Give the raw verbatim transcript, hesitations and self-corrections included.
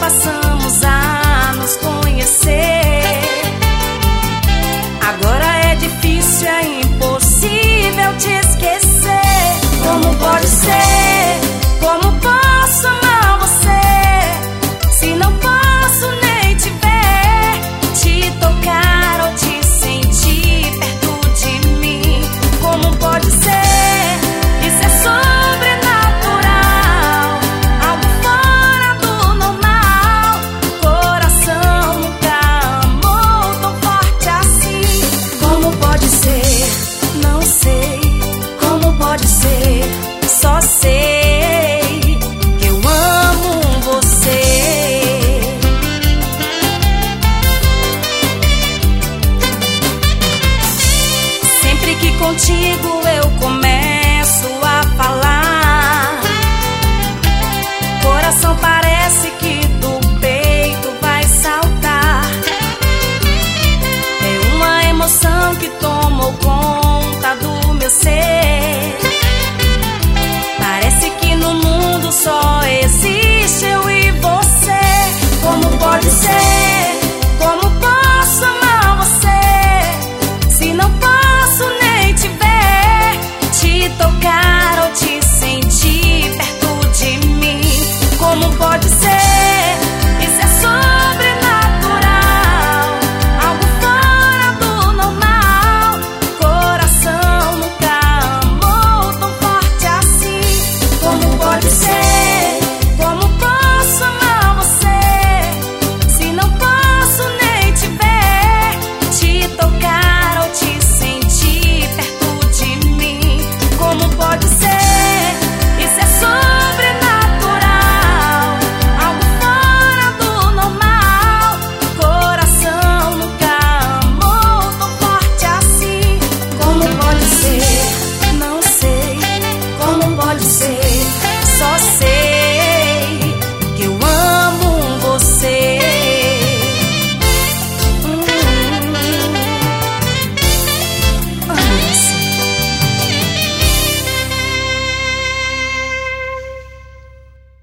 passamos a nos conhecer. Agora é difícil, é impossível te esquecer. Como pode ser? Como posso amar você se não posso nem te ver, te tocar ou te sentir perto de mim? Como pode ser? Isso é sobrenatural, algo fora do normal. Coração nunca amou tão forte assim. Como pode ser? Não sei. Como pode ser? Só sei que eu amo você. Sempre que contigo eu começo a falar, coração parece que do peito vai saltar. É uma emoção que tomou conta do meu ser. Parece que no mundo só existe eu e você. Como pode ser? Como posso amar você se não posso nem te ver, te tocar ou te sentir perto de mim? Como pode ser?